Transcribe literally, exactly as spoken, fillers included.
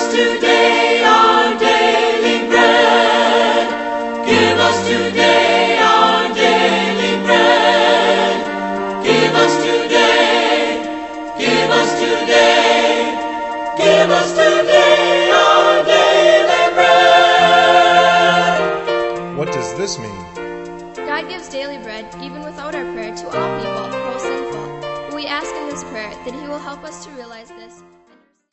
today our daily bread. Give us today our daily bread. Give us today, give us today, give us today our daily bread. What does this mean? God gives daily bread, even without our prayer, to all people, though sinful. We ask in this prayer that He will help us to realize this.